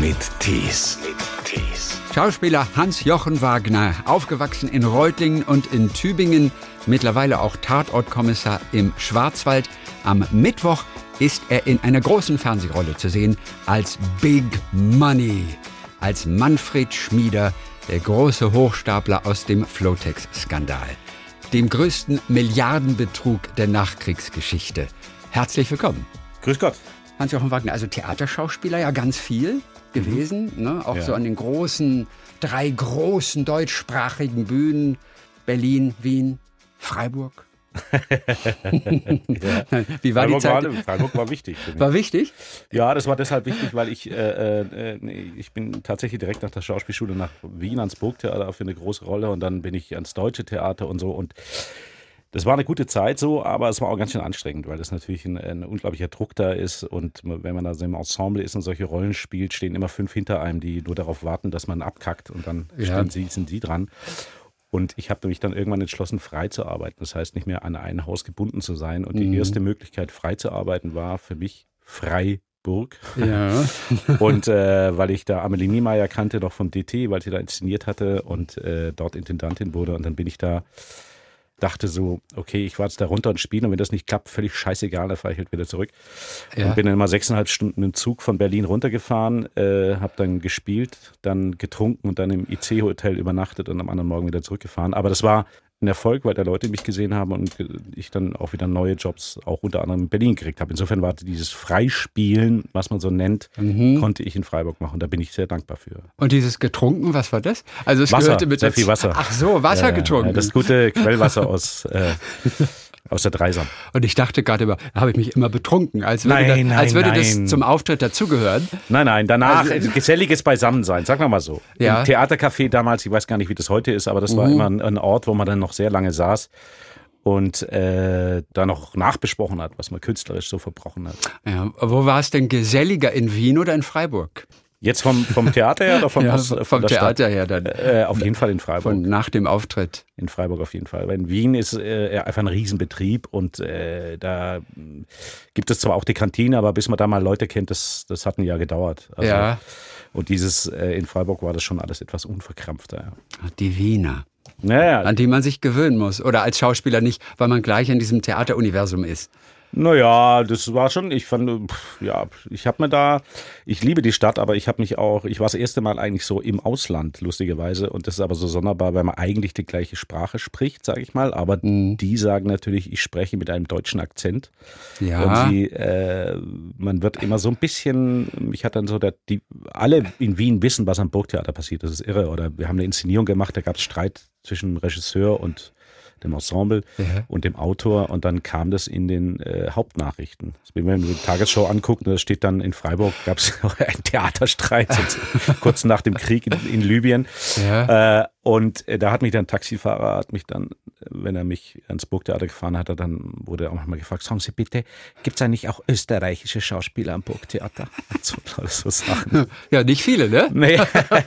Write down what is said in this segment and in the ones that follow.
mit Tees. Schauspieler Hans-Jochen Wagner, aufgewachsen in Reutlingen und in Tübingen, mittlerweile auch Tatortkommissar im Schwarzwald. Am Mittwoch ist er in einer großen Fernsehrolle zu sehen als Big Money, als Manfred Schmieder, der große Hochstapler aus dem Flotex-Skandal, dem größten Milliardenbetrug der Nachkriegsgeschichte. Herzlich willkommen. Grüß Gott. Hans-Jochen Wagner, also Theaterschauspieler ja ganz viel gewesen, ne? Auch so an den drei großen deutschsprachigen Bühnen, Berlin, Wien, Freiburg. Wie war die Zeit? Freiburg war wichtig. War wichtig? Ja, das war deshalb wichtig, weil ich bin tatsächlich direkt nach der Schauspielschule nach Wien ans Burgtheater für eine große Rolle und dann bin ich ans Deutsche Theater und so und das war eine gute Zeit so, aber es war auch ganz schön anstrengend, weil das natürlich ein unglaublicher Druck da ist und wenn man da so im Ensemble ist und solche Rollen spielt, stehen immer 5 hinter einem, die nur darauf warten, dass man abkackt und dann sind sie dran. Und ich habe mich dann irgendwann entschlossen, frei zu arbeiten. Das heißt, nicht mehr an ein Haus gebunden zu sein. Und die erste Möglichkeit, frei zu arbeiten, war für mich Freiburg. Ja. Und weil ich da Amelie Niemeyer kannte, noch vom DT, weil sie da inszeniert hatte und dort Intendantin wurde. Und dann bin ich da, dachte so, okay, ich fahre jetzt da runter und spiele und wenn das nicht klappt, völlig scheißegal, dann fahre ich halt wieder zurück. Ja. Und bin dann immer 6,5 Stunden im Zug von Berlin runtergefahren, habe dann gespielt, dann getrunken und dann im IC-Hotel übernachtet und am anderen Morgen wieder zurückgefahren. Aber das war ein Erfolg, weil da Leute mich gesehen haben und ich dann auch wieder neue Jobs auch unter anderem in Berlin gekriegt habe. Insofern war dieses Freispielen, was man so nennt, konnte ich in Freiburg machen. Da bin ich sehr dankbar für. Und dieses getrunken, was war das? Also es Wasser, gehörte mit sehr viel Wasser. Ach so, Wasser getrunken. Das gute Quellwasser aus der Dreisam. Und ich dachte gerade, habe ich mich immer betrunken, als würde das zum Auftritt dazugehören. Nein, danach geselliges Beisammensein, sagen wir mal so. Ja. Im Theatercafé damals, ich weiß gar nicht, wie das heute ist, aber das war immer ein Ort, wo man dann noch sehr lange saß und da noch nachbesprochen hat, was man künstlerisch so verbrochen hat. Ja, wo war es denn geselliger, in Wien oder in Freiburg? Jetzt vom Theater her oder vom Theater her dann? Auf jeden Fall in Freiburg. Nach dem Auftritt? In Freiburg auf jeden Fall. Weil in Wien ist einfach ein Riesenbetrieb und da gibt es zwar auch die Kantine, aber bis man da mal Leute kennt, das hat ein Jahr gedauert. Also, ja. Und in Freiburg war das schon alles etwas unverkrampfter. Ja. Die Wiener. Naja. An die man sich gewöhnen muss. Oder als Schauspieler nicht, weil man gleich in diesem Theateruniversum ist. Naja, das war schon, ich liebe die Stadt, aber ich war das erste Mal eigentlich so im Ausland, lustigerweise, und das ist aber so sonderbar, weil man eigentlich die gleiche Sprache spricht, sage ich mal, aber die sagen natürlich, ich spreche mit einem deutschen Akzent. Ja. Und man wird immer so ein bisschen, mich hat dann so, alle in Wien wissen, was am Burgtheater passiert, das ist irre, oder wir haben eine Inszenierung gemacht, da gab es Streit zwischen dem Regisseur und dem Ensemble und dem Autor und dann kam das in den Hauptnachrichten. Wenn man die Tagesschau anguckt, da steht dann in Freiburg gab es einen Theaterstreit kurz nach dem Krieg in Libyen. Ja. Und da hat mich dann ein Taxifahrer, wenn er mich ans Burgtheater gefahren hat, dann wurde er auch manchmal gefragt, sagen Sie bitte, gibt es eigentlich auch österreichische Schauspieler am Burgtheater? So Sachen. Ja, nicht viele, ne? Nee,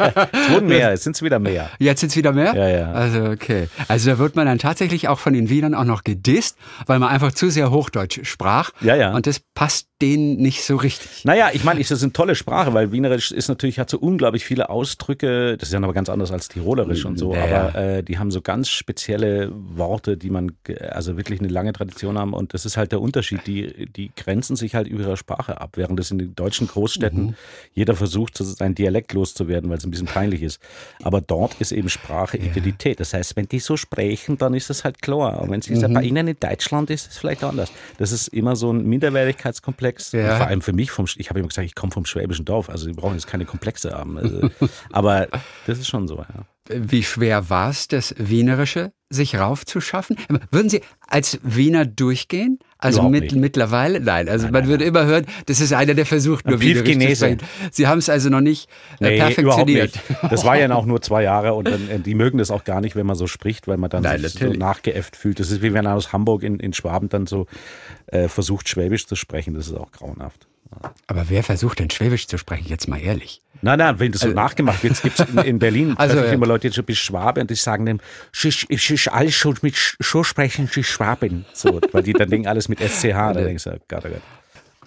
es wurden mehr, jetzt sind es wieder mehr. Jetzt sind es wieder mehr? Ja. Also okay. Also da wird man dann tatsächlich auch von den Wienern auch noch gedisst, weil man einfach zu sehr Hochdeutsch sprach. Ja. Und das passt denen nicht so richtig. Naja, ich meine, das ist eine tolle Sprache, weil Wienerisch hat so unglaublich viele Ausdrücke, das ist ja aber ganz anders als Tirolerisch und so, aber die haben so ganz spezielle Worte, die also wirklich eine lange Tradition haben und das ist halt der Unterschied, die grenzen sich halt über ihre Sprache ab, während es in den deutschen Großstädten jeder versucht, seinen Dialekt loszuwerden, weil es ein bisschen peinlich ist. Aber dort ist eben Sprache Identität, das heißt, wenn die so sprechen, dann ist das halt klar, und wenn es bei ihnen in Deutschland ist, ist es vielleicht anders. Das ist immer so ein Minderwertigkeitskomplex. Ja. Vor allem für mich, ich habe immer gesagt, ich komme vom schwäbischen Dorf, also die brauchen jetzt keine Komplexe haben. Also, aber das ist schon so, ja. Wie schwer war es, das Wienerische sich raufzuschaffen? Würden Sie als Wiener durchgehen? Also mittlerweile? Nein, also man würde immer hören, das ist einer, der versucht, nur Wienerisch zu sprechen. Sie haben es also noch nicht perfektioniert. Überhaupt nicht. Das war ja auch nur 2 Jahre und die mögen das auch gar nicht, wenn man so spricht, weil man dann sich so nachgeäfft fühlt. Das ist wie wenn man aus Hamburg in Schwaben dann so versucht, Schwäbisch zu sprechen. Das ist auch grauenhaft. Aber wer versucht denn Schwäbisch zu sprechen? Jetzt mal ehrlich. Nein, wenn das so nachgemacht wird, gibt es in Berlin immer Leute, die schon bis Schwabe und die sagen dem, ich alles schon so sprechen, sie Schwaben. So, weil die dann denken alles mit SCH. Da denkst du, Gott.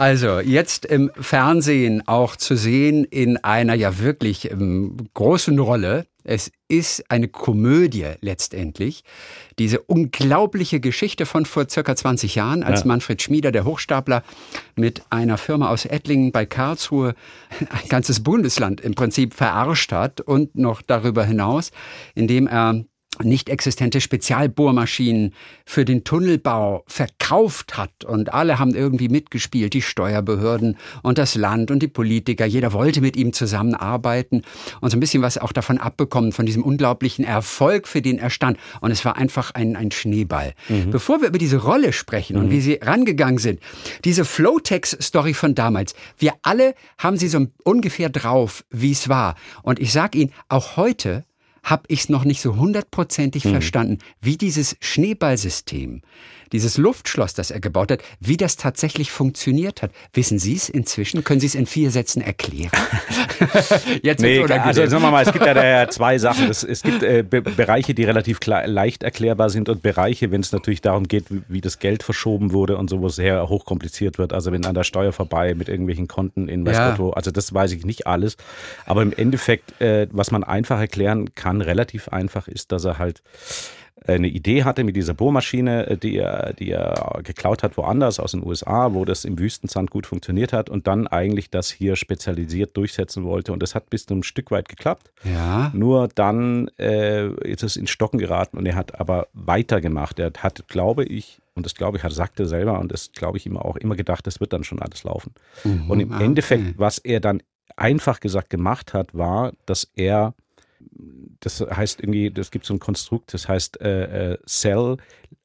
Also jetzt im Fernsehen auch zu sehen in einer ja wirklich großen Rolle. Es ist eine Komödie letztendlich. Diese unglaubliche Geschichte von vor circa 20 Jahren, als Manfred Schmieder, der Hochstapler, mit einer Firma aus Ettlingen bei Karlsruhe ein ganzes Bundesland im Prinzip verarscht hat und noch darüber hinaus, indem er nicht existente Spezialbohrmaschinen für den Tunnelbau verkauft hat. Und alle haben irgendwie mitgespielt, die Steuerbehörden und das Land und die Politiker. Jeder wollte mit ihm zusammenarbeiten und so ein bisschen was auch davon abbekommen, von diesem unglaublichen Erfolg, für den er stand. Und es war einfach ein Schneeball. Bevor wir über diese Rolle sprechen und wie sie rangegangen sind, diese Flowtex-Story von damals, wir alle haben sie so ungefähr drauf, wie es war. Und ich sag Ihnen, auch heute habe ich es noch nicht so hundertprozentig verstanden, wie dieses Schneeballsystem, dieses Luftschloss, das er gebaut hat, wie das tatsächlich funktioniert hat. Wissen Sie es inzwischen? Können Sie es in 4 Sätzen erklären? Jetzt also sagen wir mal, es gibt ja zwei Sachen. Es gibt Bereiche, die relativ leicht erklärbar sind und Bereiche, wenn es natürlich darum geht, wie das Geld verschoben wurde und so, wo es sehr hochkompliziert wird. Also wenn an der Steuer vorbei mit irgendwelchen Konten in Westauto. Also das weiß ich nicht alles. Aber im Endeffekt, was man einfach erklären kann, relativ einfach, ist, dass er halt eine Idee hatte mit dieser Bohrmaschine, die er geklaut hat woanders aus den USA, wo das im Wüstensand gut funktioniert hat und dann eigentlich das hier spezialisiert durchsetzen wollte. Und das hat bis zu einem Stück weit geklappt. Ja. Nur dann ist es ins Stocken geraten und er hat aber weitergemacht. Er hat, glaube ich, sagte selber und das glaube ich ihm auch immer gedacht, das wird dann schon alles laufen. Und im Endeffekt, was er dann einfach gesagt gemacht hat, war, dass er, das heißt irgendwie, das gibt so ein Konstrukt, das heißt Sell,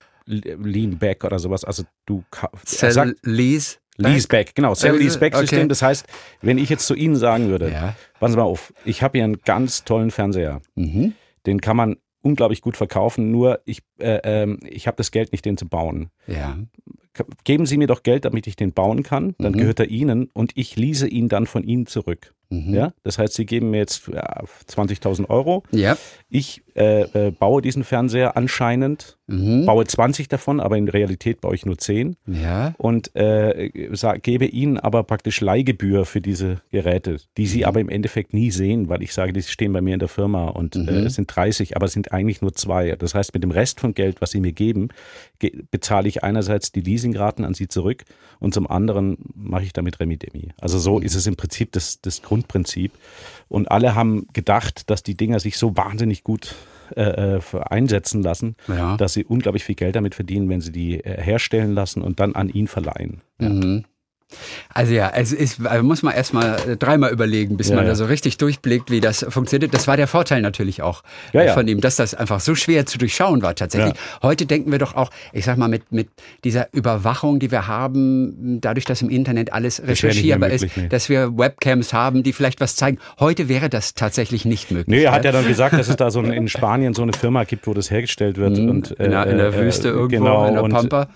Lean Back oder sowas. Also du Sell, Lease Back, genau, Sell-Lease-Back-System. Okay. Das heißt, wenn ich jetzt zu Ihnen sagen würde, passen Sie mal auf, ich habe hier einen ganz tollen Fernseher, den kann man unglaublich gut verkaufen, nur ich habe das Geld nicht, den zu bauen. Ja. Geben Sie mir doch Geld, damit ich den bauen kann, dann gehört er Ihnen und ich lease ihn dann von Ihnen zurück. Ja? Das heißt, Sie geben mir jetzt 20.000 Euro. Ja. Ich baue diesen Fernseher anscheinend, baue 20 davon, aber in Realität baue ich nur 10. Ja. Und gebe Ihnen aber praktisch Leihgebühr für diese Geräte, die Sie aber im Endeffekt nie sehen, weil ich sage, die stehen bei mir in der Firma und es sind 30, aber es sind eigentlich nur 2. Das heißt, mit dem Rest von Geld, was Sie mir geben, bezahle ich einerseits die Leasingraten an Sie zurück und zum anderen mache ich damit Remi-Demi. Also so ist es im Prinzip das Grundprinzip. Und alle haben gedacht, dass die Dinger sich so wahnsinnig gut einsetzen lassen, dass sie unglaublich viel Geld damit verdienen, wenn sie die herstellen lassen und dann an ihn verleihen. Ja. Also muss man erstmal 3-mal überlegen, bis man da so richtig durchblickt, wie das funktioniert. Das war der Vorteil natürlich auch von ihm, dass das einfach so schwer zu durchschauen war tatsächlich. Ja. Heute denken wir doch auch, ich sag mal, mit dieser Überwachung, die wir haben, dadurch, dass im Internet alles recherchierbar ist, dass wir Webcams haben, die vielleicht was zeigen. Heute wäre das tatsächlich nicht möglich. Nee, er hat ja dann gesagt, dass es da in Spanien so eine Firma gibt, wo das hergestellt wird. Und, in der Wüste irgendwo, in der Pampa.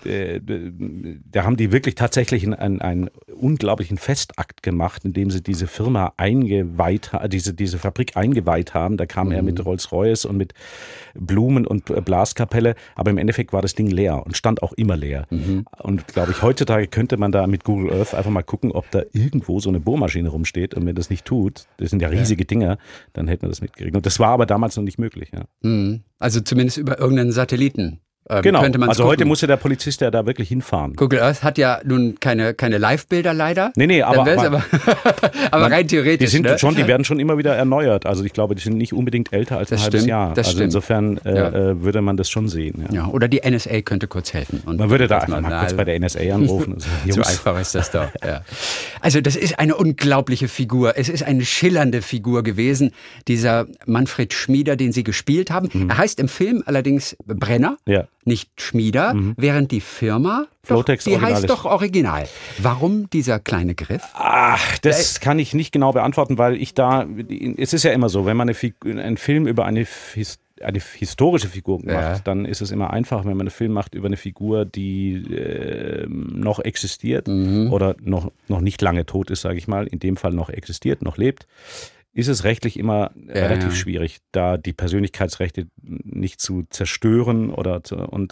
Da haben die wirklich tatsächlich einen unglaublichen Festakt gemacht, indem sie diese Firma diese Fabrik eingeweiht haben. Da kam er mit Rolls-Royce und mit Blumen und Blaskapelle, aber im Endeffekt war das Ding leer und stand auch immer leer. Und glaube ich, heutzutage könnte man da mit Google Earth einfach mal gucken, ob da irgendwo so eine Bohrmaschine rumsteht und wenn das nicht tut, das sind ja riesige Dinger, dann hätte man das mitgekriegt. Und das war aber damals noch nicht möglich. Ja. Also zumindest über irgendeinen Satelliten. Genau, also heute musste der Polizist ja da wirklich hinfahren. Google Earth hat ja nun keine Live-Bilder leider. Nee, aber rein theoretisch. Die werden schon immer wieder erneuert. Also ich glaube, die sind nicht unbedingt älter als ein halbes Jahr. Also insofern würde man das schon sehen. Ja, oder die NSA könnte kurz helfen. Und man würde da einfach mal kurz bei der NSA anrufen. So einfach ist das doch. Ja. Also das ist eine unglaubliche Figur. Es ist eine schillernde Figur gewesen, dieser Manfred Schmieder, den Sie gespielt haben. Er heißt im Film allerdings Brenner. Ja. Nicht Schmieder, während die Firma, Flowtex die heißt doch Original. Warum dieser kleine Griff? Ach, das kann ich nicht genau beantworten, weil es ist ja immer so, wenn man einen Film über eine historische Figur macht, dann ist es immer einfach, wenn man einen Film macht über eine Figur, die noch existiert oder noch nicht lange tot ist, sage ich mal, in dem Fall noch existiert, noch lebt. Ist es rechtlich immer relativ schwierig, da die Persönlichkeitsrechte nicht zu zerstören und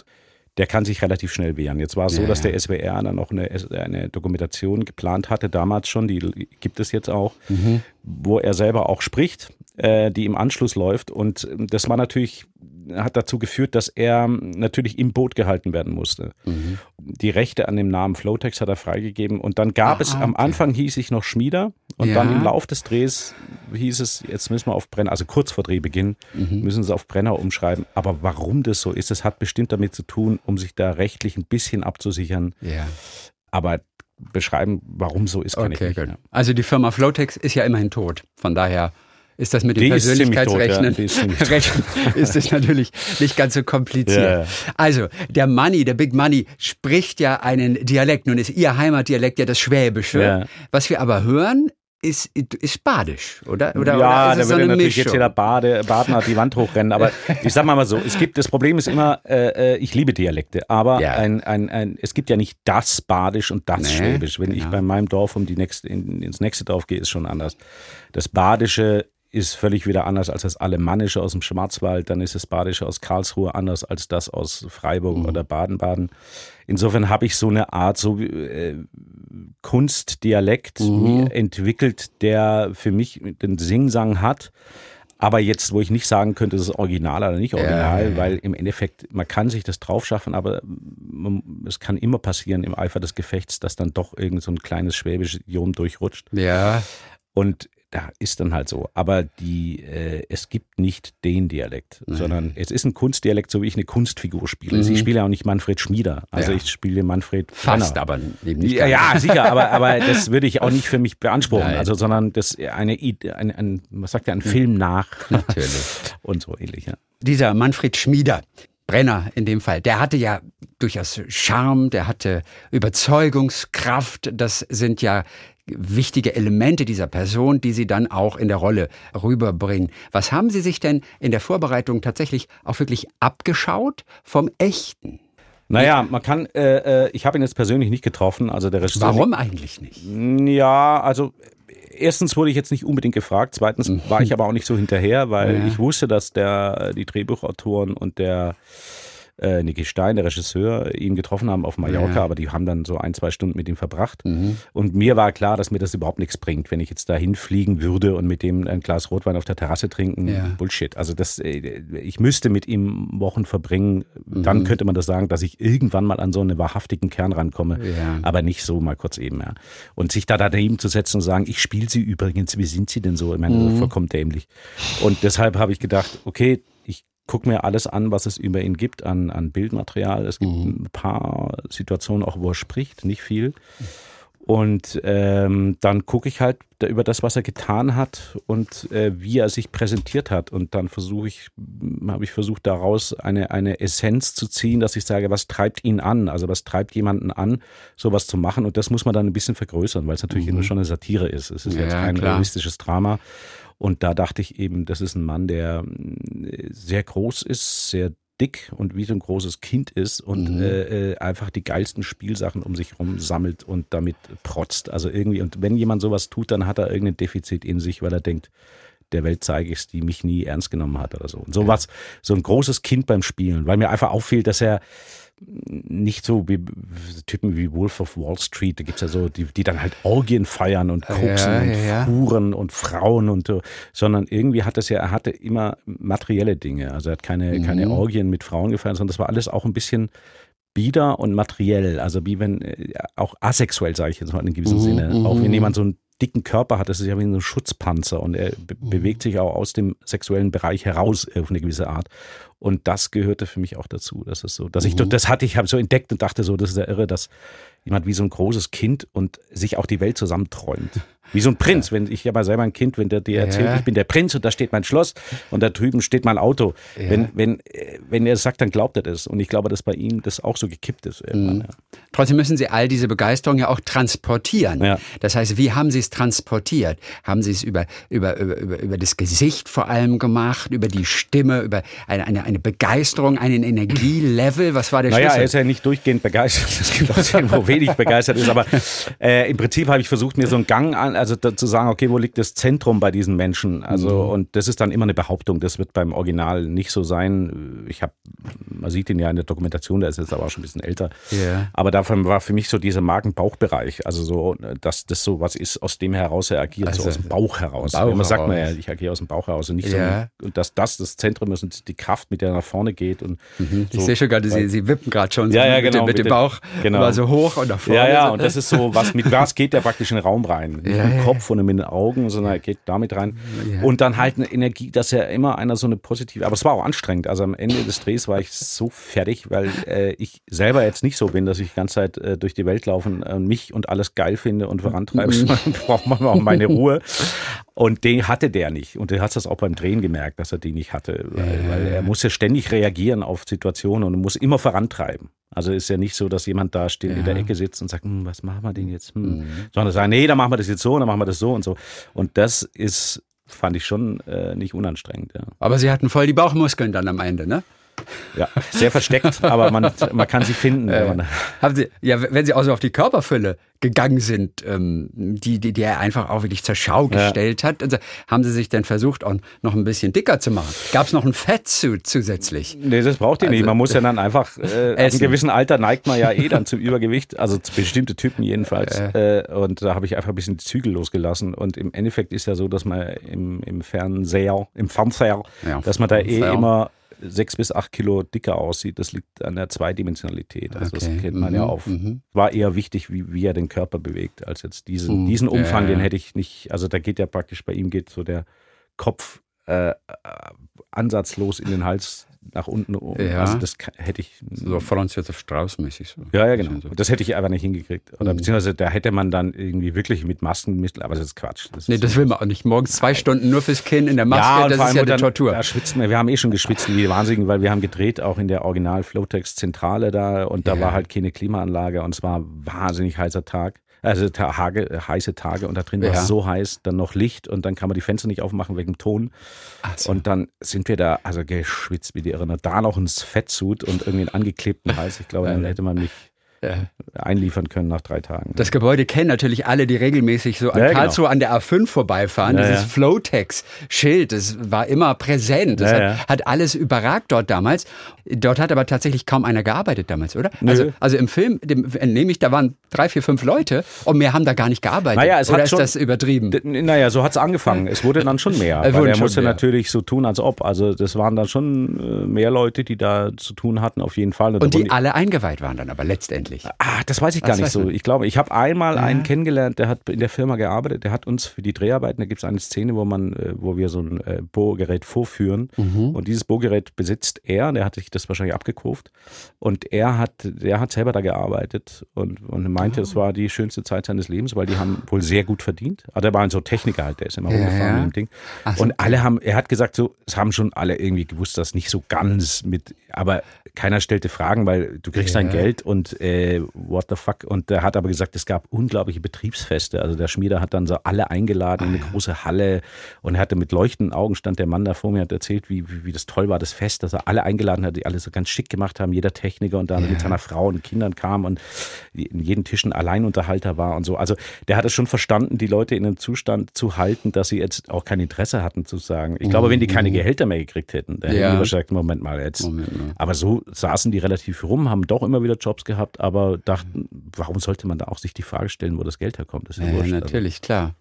der kann sich relativ schnell wehren. Jetzt war es so, dass der SWR dann noch eine Dokumentation geplant hatte, damals schon, die gibt es jetzt auch, wo er selber auch spricht, die im Anschluss läuft. Und das war natürlich, hat dazu geführt, dass er natürlich im Boot gehalten werden musste. Die Rechte an dem Namen Flotex hat er freigegeben. Und dann gab es, am Anfang hieß ich noch Schmieder. Und dann im Lauf des Drehs hieß es, jetzt müssen wir auf Brenner, also kurz vor Drehbeginn, müssen sie auf Brenner umschreiben. Aber warum das so ist, das hat bestimmt damit zu tun, um sich da rechtlich ein bisschen abzusichern. Ja. Aber beschreiben, warum so ist, kann ich nicht. Ja. Also die Firma Flotex ist ja immerhin tot. Von daher ist das mit dem Persönlichkeitsrechnen ist es natürlich nicht ganz so kompliziert. Ja. Also der Big Money spricht ja einen Dialekt. Nun ist Ihr Heimatdialekt ja das Schwäbische. Ja. Was wir aber hören, ist badisch, oder? Oder ja, ist es da würde natürlich Mischung? Jetzt jeder Badner die Wand hochrennen, aber ich sag mal so, das Problem ist immer, ich liebe Dialekte, aber es gibt ja nicht das Badisch und das Schwäbisch. Wenn ich bei meinem Dorf ins nächste Dorf gehe, ist schon anders. Das Badische ist völlig wieder anders als das Alemannische aus dem Schwarzwald, dann ist das Badische aus Karlsruhe anders als das aus Freiburg oder Baden-Baden. Insofern habe ich so eine Art Kunstdialekt entwickelt, der für mich den Singsang hat. Aber jetzt, wo ich nicht sagen könnte, das ist original oder nicht original, weil im Endeffekt, man kann sich das drauf schaffen, aber es kann immer passieren im Eifer des Gefechts, dass dann doch irgend so ein kleines schwäbisches Idiom durchrutscht. Ja. Und da ist dann halt so. Aber es gibt nicht den Dialekt, sondern es ist ein Kunstdialekt, so wie ich eine Kunstfigur spiele. Ich spiele ja auch nicht Manfred Schmieder. Also ich spiele Manfred Fast, Brenner. Aber eben nicht. Ja, sicher, aber das würde ich auch nicht für mich beanspruchen. Nein. Also, sondern das was sagt der, ein Film nach. Natürlich. Und so ähnlich, ja. Dieser Manfred Schmieder, Brenner in dem Fall, der hatte ja durchaus Charme, der hatte Überzeugungskraft. Das sind ja wichtige Elemente dieser Person, die Sie dann auch in der Rolle rüberbringen. Was haben Sie sich denn in der Vorbereitung tatsächlich auch wirklich abgeschaut vom Echten? Naja, man kann, ich habe ihn jetzt persönlich nicht getroffen, also der Regisseur. Warum eigentlich nicht? Ja, also erstens wurde ich jetzt nicht unbedingt gefragt, zweitens war ich aber auch nicht so hinterher, weil ich wusste, dass die Drehbuchautoren und der Niki Stein, der Regisseur, ihn getroffen haben auf Mallorca, aber die haben dann so 1-2 Stunden mit ihm verbracht. Und mir war klar, dass mir das überhaupt nichts bringt, wenn ich jetzt dahin fliegen würde und mit dem ein Glas Rotwein auf der Terrasse trinken. Bullshit. Also ich müsste mit ihm Wochen verbringen, dann könnte man das sagen, dass ich irgendwann mal an so einen wahrhaftigen Kern rankomme, aber nicht so mal kurz eben. Ja. Und sich da daneben zu setzen und sagen, ich spiele sie übrigens, wie sind sie denn so? Ich meine, vollkommen dämlich. Und deshalb habe ich gedacht, okay, guck mir alles an, was es über ihn gibt an Bildmaterial. Es gibt ein paar Situationen auch, wo er spricht, nicht viel. Und dann gucke ich halt über das, was er getan hat und wie er sich präsentiert hat. Und dann habe ich versucht, daraus eine Essenz zu ziehen, dass ich sage, was treibt ihn an? Also was treibt jemanden an, sowas zu machen? Und das muss man dann ein bisschen vergrößern, weil es natürlich immer schon eine Satire ist. Es ist jetzt kein realistisches Drama. Und da dachte ich eben, das ist ein Mann, der sehr groß ist, sehr dick und wie so ein großes Kind ist und einfach die geilsten Spielsachen um sich herum sammelt und damit protzt. Also irgendwie, und wenn jemand sowas tut, dann hat er irgendein Defizit in sich, weil er denkt, der Welt zeige ich es, die mich nie ernst genommen hat oder so. Und sowas, so ein großes Kind beim Spielen, weil mir einfach auffiel, dass er nicht so wie Typen wie Wolf of Wall Street, da gibt's ja so, die dann halt Orgien feiern und koksen und Huren und Frauen und so, sondern irgendwie er hatte immer materielle Dinge. Also er hat keine Orgien mit Frauen gefeiert, sondern das war alles auch ein bisschen bieder und materiell, also wie wenn, auch asexuell, sage ich jetzt mal in einem gewissen Sinne. Auch wenn jemand so einen dicken Körper hat, das ist ja wie so ein Schutzpanzer und er bewegt sich auch aus dem sexuellen Bereich heraus auf eine gewisse Art. Und das gehörte für mich auch dazu. Das ist so, dass ich habe so entdeckt und dachte so, das ist ja irre, dass jemand wie so ein großes Kind und sich auch die Welt zusammenträumt. Wie so ein Prinz, wenn ich aber selber ein Kind, wenn der dir erzählt, ich bin der Prinz und da steht mein Schloss und da drüben steht mein Auto. Ja. Wenn er es sagt, dann glaubt er das. Und ich glaube, dass bei ihm das auch so gekippt ist. Ja. Trotzdem müssen Sie all diese Begeisterung ja auch transportieren. Ja. Das heißt, wie haben Sie es transportiert? Haben Sie es über das Gesicht vor allem gemacht, über die Stimme, über eine Begeisterung, einen Energielevel? Was war der Schlüssel? Er ist ja nicht durchgehend begeistert. Es gibt auch Szenen, wo wenig begeistert ist. Aber im Prinzip habe ich versucht, mir so einen Gang also zu sagen, okay, wo liegt das Zentrum bei diesen Menschen? Also, und das ist dann immer eine Behauptung, das wird beim Original nicht so sein. Man sieht ihn ja in der Dokumentation, der ist jetzt aber auch schon ein bisschen älter. Ja. Aber davon war für mich so dieser Magen-Bauch-Bereich, also so, dass das so was ist, aus dem heraus er agiert, also so aus dem Bauch heraus. Immer sagt man ja, ich agiere aus dem Bauch heraus und nicht so, und dass das Zentrum ist und die Kraft, mit der er nach vorne geht. Und ich sehe schon gerade, Sie wippen gerade schon mit dem Bauch immer so hoch und nach vorne. Ja, und das ist so, mit was geht der praktisch in den Raum rein? Nicht mit dem Kopf und mit den Augen, sondern er geht damit rein. Ja. Und dann halt eine Energie, dass er immer einer so eine positive, aber es war auch anstrengend. Also am Ende des Drehs war ich so fertig, weil ich selber jetzt nicht so bin, dass ich die ganze Zeit durch die Welt laufe und mich und alles geil finde und vorantreibe. Braucht man auch meine Ruhe. Und den hatte der nicht. Und du hast das auch beim Drehen gemerkt, dass er die nicht hatte. Weil er muss ja ständig reagieren auf Situationen und muss immer vorantreiben. Also ist ja nicht so, dass jemand da still in der Ecke sitzt und sagt, was machen wir denn jetzt? Sondern sagen, nee, dann machen wir das jetzt so, dann machen wir das so und so. Und das fand ich schon nicht unanstrengend. Ja. Aber Sie hatten voll die Bauchmuskeln dann am Ende, ne? Ja, sehr versteckt, aber man kann sie finden. Wenn Sie auch so auf die Körperfülle gegangen sind, die er einfach auch wirklich zur Schau gestellt hat, also haben Sie sich denn versucht, auch noch ein bisschen dicker zu machen? Gab es noch ein Fettsuit zusätzlich? Nee, das braucht ihr nicht. Man muss ja dann einfach, ab einem gewissen Alter neigt man ja dann zum Übergewicht, also zu bestimmte Typen jedenfalls. Und da habe ich einfach ein bisschen die Zügel losgelassen. Und im Endeffekt ist ja so, dass man im Fernseher, dass man da immer 6 bis 8 Kilo dicker aussieht. Das liegt an der Zweidimensionalität. Also das kennt man ja auch. War eher wichtig, wie er den Körper bewegt, als jetzt diesen Umfang, den hätte ich nicht, also da geht ja praktisch, bei ihm geht so der Kopf ansatzlos in den Hals nach unten. Also das hätte ich... So Franz Josef Strauß-mäßig. So. Ja, genau. Das hätte ich einfach nicht hingekriegt. Oder beziehungsweise da hätte man dann irgendwie wirklich mit Masken, aber das ist Quatsch. Das will man auch nicht. Morgens 2 Stunden nur fürs Kinn in der Maske, das ist ja eine Tortur. Da schwitzen wir haben schon geschwitzt wie Wahnsinnigen, weil wir haben gedreht, auch in der Original-Flowtex-Zentrale da und da war halt keine Klimaanlage und es war ein wahnsinnig heißer Tag. Also heiße Tage und da drin war es so heiß, dann noch Licht und dann kann man die Fenster nicht aufmachen wegen dem Ton. So. Und dann sind wir da also geschwitzt wie die Irren. Da noch ein Fettsuit und irgendwie einen angeklebten Hals. Ich glaube, dann hätte man mich einliefern können nach 3 Tagen. Das Gebäude kennen natürlich alle, die regelmäßig so an Karlsruhe an der A5 vorbeifahren. Dieses Flowtex-Schild, das war immer präsent. Das hat alles überragt dort damals. Dort hat aber tatsächlich kaum einer gearbeitet damals, oder? Also im Film entnehme ich, da waren 3, 4, 5 Leute und mehr haben da gar nicht gearbeitet. Oder ist das übertrieben? So hat es angefangen. Es wurde dann schon mehr. Weil er musste natürlich so tun, als ob. Also das waren dann schon mehr Leute, die da zu tun hatten, auf jeden Fall. Und die alle eingeweiht waren dann aber letztendlich. Das weiß ich gar nicht so. Ich glaube, ich habe einmal einen kennengelernt, der hat in der Firma gearbeitet, der hat uns für die Dreharbeiten, da gibt es eine Szene, wo wir so ein Bohrgerät vorführen und dieses Bohrgerät besitzt er, der hat sich das wahrscheinlich abgekauft und der hat selber da gearbeitet und meinte, es war die schönste Zeit seines Lebens, weil die haben wohl sehr gut verdient. Aber der war so Techniker halt, der ist immer rumgefahren mit dem Ding. Und er hat gesagt, so, es haben schon alle irgendwie gewusst, dass nicht so ganz aber keiner stellte Fragen, weil du kriegst dein Geld und what the fuck. Und der hat aber gesagt, es gab unglaubliche Betriebsfeste. Also der Schmieder hat dann so alle eingeladen in eine große Halle und er hatte mit leuchtenden Augen, stand der Mann da vor mir, hat erzählt, wie das toll war, das Fest, dass er alle eingeladen hat, die alle so ganz schick gemacht haben, jeder Techniker und dann mit seiner Frau und Kindern kam und in jedem Tisch ein Alleinunterhalter war und so. Also der hat es schon verstanden, die Leute in einem Zustand zu halten, dass sie jetzt auch kein Interesse hatten zu sagen. Ich glaube, wenn die keine Gehälter mehr gekriegt hätten, dann hätten die wahrscheinlich gesagt, Moment mal jetzt. Aber so saßen die relativ rum, haben doch immer wieder Jobs gehabt, aber dachten, warum sollte man da auch sich die Frage stellen, wo das Geld herkommt? Das ist ja wurscht. Natürlich, klar.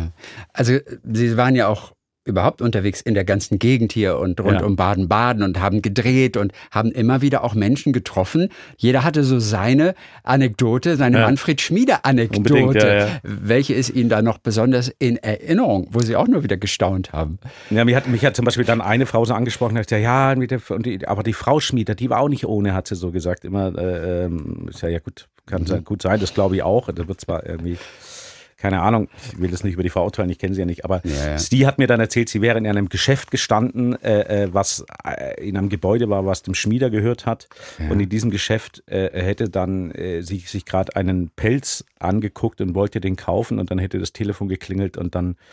Also Sie waren ja auch überhaupt unterwegs in der ganzen Gegend hier und rund um Baden-Baden und haben gedreht und haben immer wieder auch Menschen getroffen. Jeder hatte so seine Anekdote, seine Manfred Schmieder-Anekdote. Welche ist Ihnen da noch besonders in Erinnerung, wo Sie auch nur wieder gestaunt haben? Ja, mich hat zum Beispiel dann eine Frau so angesprochen, hat gesagt, aber die Frau Schmieder, die war auch nicht ohne, hat sie so gesagt. Immer, ist ja gut, kann gut sein, das glaube ich auch. Das wird zwar irgendwie... Keine Ahnung, ich will das nicht über die Frau urteilen, ich kenne sie ja nicht, aber die hat mir dann erzählt, sie wäre in einem Geschäft gestanden, was in einem Gebäude war, was dem Schmieder gehört hat. Und in diesem Geschäft hätte dann sich gerade einen Pelz angeguckt und wollte den kaufen und dann hätte das Telefon geklingelt und dann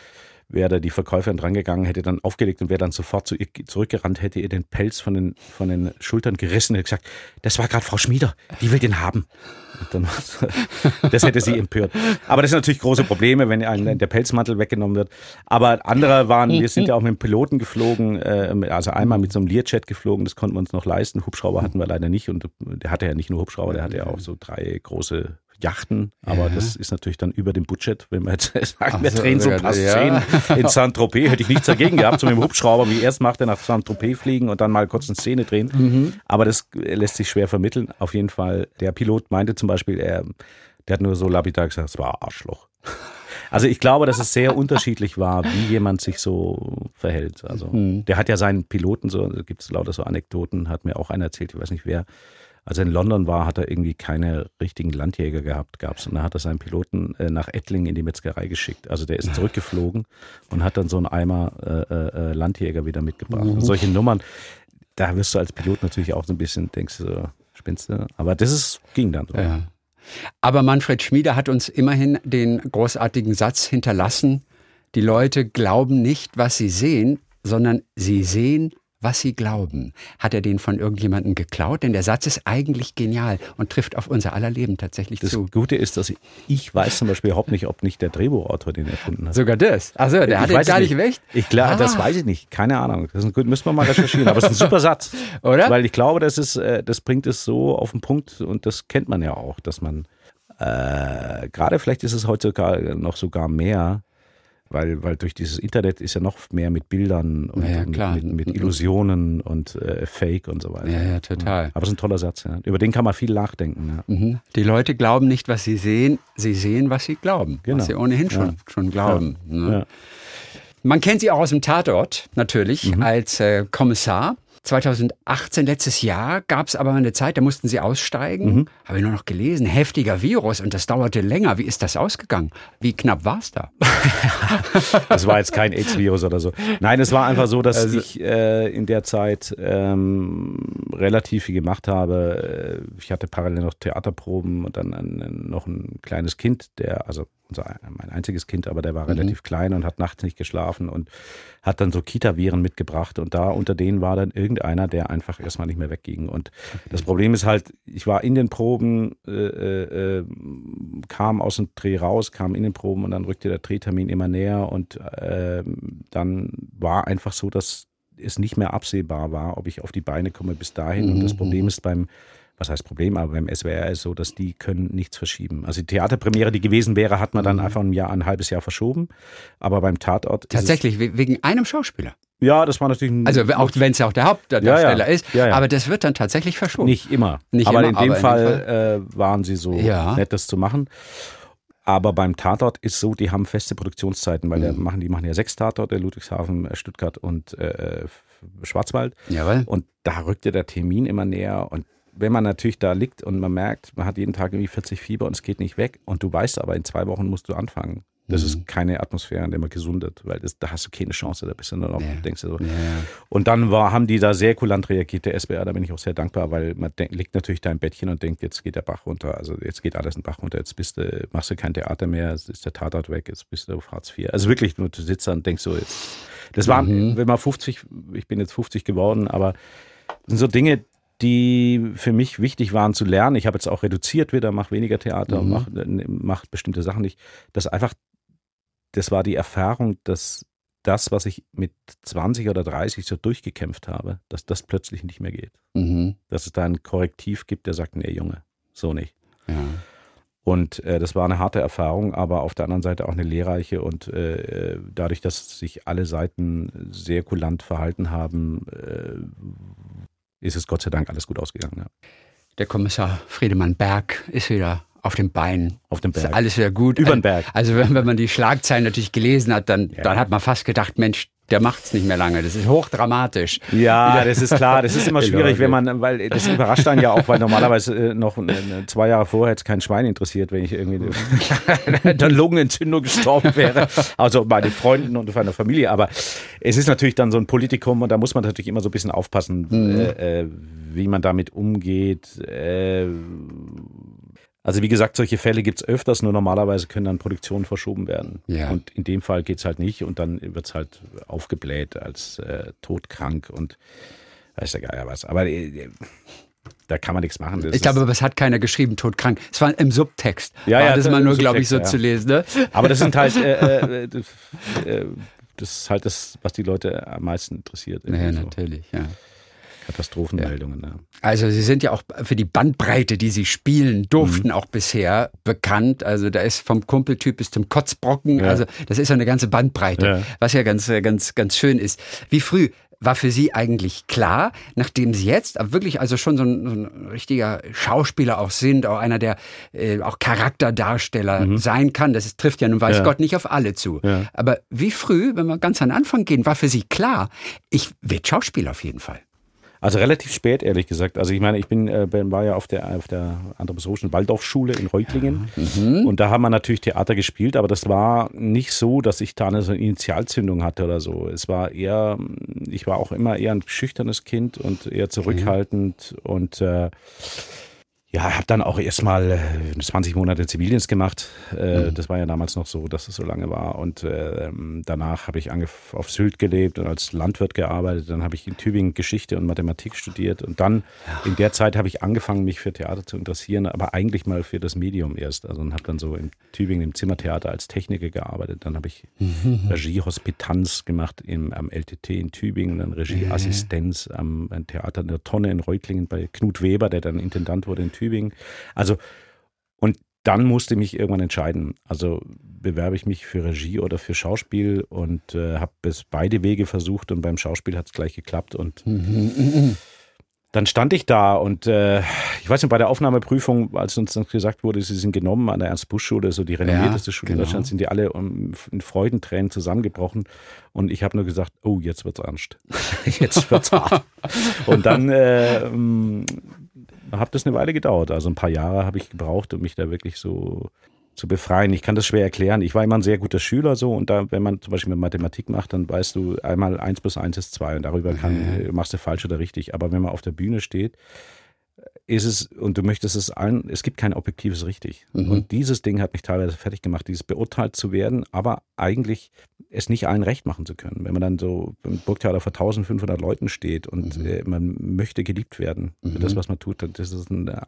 wäre da die Verkäuferin drangegangen, hätte dann aufgelegt und wäre dann sofort zu ihr zurückgerannt, hätte ihr den Pelz von den Schultern gerissen und hätte gesagt, das war gerade Frau Schmieder, die will den haben. Und dann, das hätte sie empört. Aber das sind natürlich große Probleme, wenn einem der Pelzmantel weggenommen wird. Aber andere wir sind ja auch mit dem Piloten geflogen, also einmal mit so einem Learjet geflogen, das konnten wir uns noch leisten. Hubschrauber hatten wir leider nicht und der hatte ja nicht nur Hubschrauber, der hatte ja auch so 3 große Yachten, aber das ist natürlich dann über dem Budget, wenn wir jetzt sagen, wir drehen so ein paar Szenen in Saint-Tropez, hätte ich nichts dagegen gehabt, so mit dem Hubschrauber, wie erst macht er nach Saint-Tropez fliegen und dann mal kurz eine Szene drehen, aber das lässt sich schwer vermitteln. Auf jeden Fall, der Pilot meinte zum Beispiel, der hat nur so lapidar gesagt, es war Arschloch. Also ich glaube, dass es sehr unterschiedlich war, wie jemand sich so verhält. Also der hat ja seinen Piloten, so gibt es lauter so Anekdoten, hat mir auch einer erzählt, ich weiß nicht wer. Als er in London war, hat er irgendwie keine richtigen Landjäger gab's. Und dann hat er seinen Piloten nach Ettlingen in die Metzgerei geschickt. Also der ist zurückgeflogen und hat dann so einen Eimer Landjäger wieder mitgebracht. Und solche Nummern, da wirst du als Pilot natürlich auch so ein bisschen, denkst du, so, spinnst du? Aber ging dann so. Ja. Aber Manfred Schmieder hat uns immerhin den großartigen Satz hinterlassen, die Leute glauben nicht, was sie sehen, sondern sie sehen, was sie glauben. Hat er den von irgendjemandem geklaut? Denn der Satz ist eigentlich genial und trifft auf unser aller Leben tatsächlich zu. Das Gute ist, dass ich weiß zum Beispiel überhaupt nicht, ob nicht der Drehbuchautor den erfunden hat. Sogar das? Also der hat den gar nicht weg? Das weiß ich nicht. Keine Ahnung. Das ist gut, müssen wir mal recherchieren. Aber es ist ein super Satz. Oder? Weil ich glaube, das bringt es so auf den Punkt und das kennt man ja auch, dass man gerade vielleicht ist es heutzutage noch sogar mehr, weil durch dieses Internet ist ja noch mehr mit Bildern und, mit Illusionen und Fake und so weiter. Ja, total. Aber es ist ein toller Satz. Ja. Über den kann man viel nachdenken. Ja. Die Leute glauben nicht, was sie sehen was sie glauben. Genau. Was sie ohnehin schon glauben. Ja. Ne? Ja. Man kennt sie auch aus dem Tatort, natürlich, als Kommissar. 2018, letztes Jahr, gab es aber eine Zeit, da mussten sie aussteigen. Habe ich nur noch gelesen, heftiger Virus und das dauerte länger. Wie ist das ausgegangen? Wie knapp war es da? Das war jetzt kein AIDS-Virus oder so. Nein, es war einfach so, dass ich in der Zeit relativ viel gemacht habe. Ich hatte parallel noch Theaterproben und dann noch ein kleines Kind, mein einziges Kind, aber der war relativ klein und hat nachts nicht geschlafen und hat dann so Kita-Viren mitgebracht und da unter denen war dann irgendeiner, der einfach erstmal nicht mehr wegging. Und das Problem ist halt, ich war in den Proben, kam aus dem Dreh raus, kam in den Proben und dann rückte der Drehtermin immer näher und dann war einfach so, dass es nicht mehr absehbar war, ob ich auf die Beine komme bis dahin. Und das Problem ist was heißt Problem, aber beim SWR ist so, dass die können nichts verschieben. Also die Theaterpremiere, die gewesen wäre, hat man dann einfach ein halbes Jahr verschoben. Aber beim Tatort tatsächlich, wegen einem Schauspieler? Ja, das war natürlich... Also auch wenn es ja auch der Hauptdarsteller ist, aber das wird dann tatsächlich verschoben. Nicht immer. Aber in dem Fall waren sie so nett, das zu machen. Aber beim Tatort ist so, die haben feste Produktionszeiten, weil die machen ja 6 Tatorte, Ludwigshafen, Stuttgart und Schwarzwald. Jawohl. Und da rückte der Termin immer näher und wenn man natürlich da liegt und man merkt, man hat jeden Tag irgendwie 40 Fieber und es geht nicht weg und du weißt aber, in 2 Wochen musst du anfangen. Das ist keine Atmosphäre, in der man gesundet, weil da hast du keine Chance, da bist du nur noch, denkst du so. Ja. Und dann haben die da sehr kulant reagiert, der SWR, da bin ich auch sehr dankbar, weil man liegt natürlich da im Bettchen und denkt, jetzt geht der Bach runter, also jetzt geht alles in den Bach runter, jetzt machst du kein Theater mehr, jetzt ist der Tatort weg, jetzt bist du auf Hartz IV. Also wirklich, du sitzt da und denkst so, das waren, wenn man 50, ich bin jetzt 50 geworden, aber das sind so Dinge, die für mich wichtig waren zu lernen. Ich habe jetzt auch reduziert wieder, mache weniger Theater, mache bestimmte Sachen nicht. Das war die Erfahrung, dass das, was ich mit 20 oder 30 so durchgekämpft habe, dass das plötzlich nicht mehr geht. Dass es da ein Korrektiv gibt, der sagt, nee Junge, so nicht. Ja. Und das war eine harte Erfahrung, aber auf der anderen Seite auch eine lehrreiche und dadurch, dass sich alle Seiten sehr kulant verhalten haben, ist es Gott sei Dank alles gut ausgegangen. Ja. Der Kommissar Friedemann Berg ist wieder auf dem Bein. Auf dem Berg. Ist alles wieder gut. Über den Berg. Also wenn man die Schlagzeilen natürlich gelesen hat, dann hat man fast gedacht, Mensch, der macht's nicht mehr lange. Das ist hochdramatisch. Ja, das ist klar. Das ist immer schwierig, weil das überrascht einen ja auch, weil normalerweise noch 2 Jahre vorher hätte es kein Schwein interessiert, wenn ich irgendwie einer Lungenentzündung gestorben wäre. Also meine Freunden und meine Familie. Aber es ist natürlich dann so ein Politikum und da muss man natürlich immer so ein bisschen aufpassen, wie man damit umgeht. Also wie gesagt, solche Fälle gibt es öfters, nur normalerweise können dann Produktionen verschoben werden. Ja. Und in dem Fall geht es halt nicht und dann wird es halt aufgebläht als todkrank und weiß der Geier was. Aber da kann man nichts machen. Ich glaube, aber es hat keiner geschrieben, todkrank. Es war im Subtext. Ja, war das mal nur, Subtext, glaube ich, so zu lesen. Ne? Aber das sind halt, das ist halt das, was die Leute am meisten interessiert. Ja, so. natürlich, ja. Katastrophenmeldungen. Ja. Also Sie sind ja auch für die Bandbreite, die Sie spielen durften, auch bisher bekannt. Also da ist vom Kumpeltyp bis zum Kotzbrocken. Ja. Also das ist ja eine ganze Bandbreite, was ja ganz schön ist. Wie früh war für Sie eigentlich klar, nachdem Sie jetzt wirklich also schon so ein richtiger Schauspieler auch sind, auch einer, der auch Charakterdarsteller sein kann, das trifft ja nun weiß Gott nicht auf alle zu. Ja. Aber wie früh, wenn wir ganz an den Anfang gehen, war für Sie klar, ich werde Schauspieler auf jeden Fall? Also relativ spät, ehrlich gesagt. Also ich meine, ich war ja auf der anthroposophischen Waldorfschule in Reutlingen und da haben wir natürlich Theater gespielt, aber das war nicht so, dass ich da eine so eine Initialzündung hatte oder so. Es war eher, ich war auch immer eher ein schüchternes Kind und eher zurückhaltend und ja, habe dann auch erstmal 20 Monate Zivildienst gemacht. Das war ja damals noch so, dass es so lange war. Und danach habe ich auf Sylt gelebt und als Landwirt gearbeitet. Dann habe ich in Tübingen Geschichte und Mathematik studiert. Und dann in der Zeit habe ich angefangen, mich für Theater zu interessieren, aber eigentlich mal für das Medium erst. Also und habe dann so in Tübingen im Zimmertheater als Techniker gearbeitet. Dann habe ich Regiehospitanz gemacht am LTT in Tübingen, dann Regieassistenz am Theater in der Tonne in Reutlingen bei Knut Weber, der dann Intendant wurde in Tübingen. Also, und dann musste ich mich irgendwann entscheiden. Also bewerbe ich mich für Regie oder für Schauspiel und habe bis beide Wege versucht und beim Schauspiel hat es gleich geklappt und dann stand ich da und ich weiß nicht, bei der Aufnahmeprüfung, als uns dann gesagt wurde, sie sind genommen an der Ernst-Busch-Schule, so die renommierteste Schule in Deutschland, sind die alle in Freudentränen zusammengebrochen und ich habe nur gesagt, oh, jetzt wird's ernst. Jetzt wird's hart. Und dann hat das eine Weile gedauert. Also ein paar Jahre habe ich gebraucht, um mich da wirklich so zu befreien. Ich kann das schwer erklären. Ich war immer ein sehr guter Schüler so und da, wenn man zum Beispiel Mathematik macht, dann weißt du einmal 1 + 1 ist 2 und darüber machst du falsch oder richtig. Aber wenn man auf der Bühne steht, ist es, und du möchtest es allen, es gibt kein objektives richtig. Und dieses Ding hat mich teilweise fertig gemacht, dieses beurteilt zu werden, aber eigentlich es nicht allen recht machen zu können. Wenn man dann so im Burgtheater vor 1500 Leuten steht und man möchte geliebt werden für das, was man tut, dann das ist ein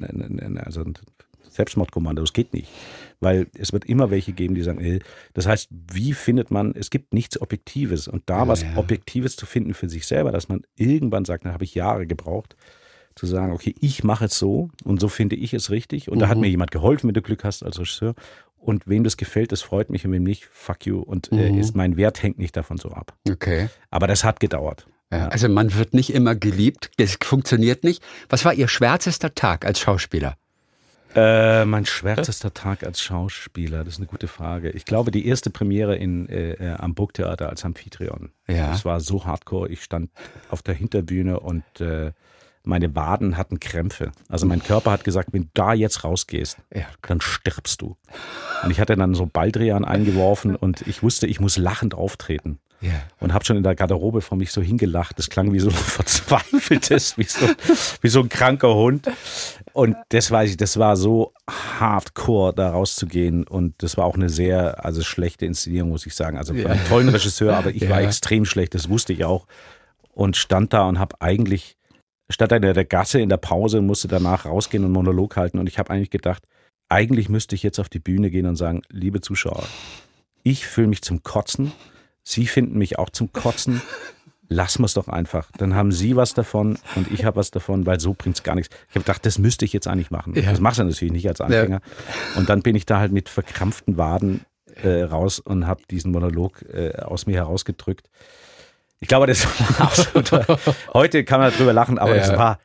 Selbstmordkommando, das geht nicht. Weil es wird immer welche geben, die sagen, das heißt, wie findet man, es gibt nichts Objektives und da was Objektives zu finden für sich selber, dass man irgendwann sagt, da habe ich Jahre gebraucht, zu sagen, okay, ich mache es so und so finde ich es richtig und da hat mir jemand geholfen, wenn du Glück hast als Regisseur und wem das gefällt, das freut mich und wem nicht, fuck you und mein Wert hängt nicht davon so ab. Okay. Aber das hat gedauert. Ja, also man wird nicht immer geliebt, das funktioniert nicht. Was war Ihr schwärzester Tag als Schauspieler? Mein schwärzester Tag als Schauspieler, das ist eine gute Frage. Ich glaube, die erste Premiere am Burgtheater als Amphitryon. Ja. Das war so hardcore. Ich stand auf der Hinterbühne und meine Waden hatten Krämpfe. Also mein Körper hat gesagt, wenn du da jetzt rausgehst, dann stirbst du. Und ich hatte dann so Baldrian eingeworfen und ich wusste, ich muss lachend auftreten. Yeah. Und habe schon in der Garderobe vor mich so hingelacht. Das klang wie so ein verzweifeltes, wie so ein kranker Hund. Und das weiß ich, das war so hardcore, da rauszugehen. Und das war auch eine sehr schlechte Inszenierung, muss ich sagen. Also für einen tollen Regisseur, aber ich war extrem schlecht, das wusste ich auch. Und stand da und habe eigentlich, stand da in der Gasse in der Pause und musste danach rausgehen und einen Monolog halten. Und ich habe eigentlich gedacht, eigentlich müsste ich jetzt auf die Bühne gehen und sagen, liebe Zuschauer, ich fühle mich zum Kotzen. Sie finden mich auch zum Kotzen. Lassen wir es doch einfach. Dann haben Sie was davon und ich habe was davon, weil so bringt es gar nichts. Ich habe gedacht, das müsste ich jetzt eigentlich machen. Ja. Das machst du natürlich nicht als Anfänger. Ja. Und dann bin ich da halt mit verkrampften Waden raus und habe diesen Monolog aus mir herausgedrückt. Ich glaube, das war absolut. Heute kann man darüber lachen, aber das war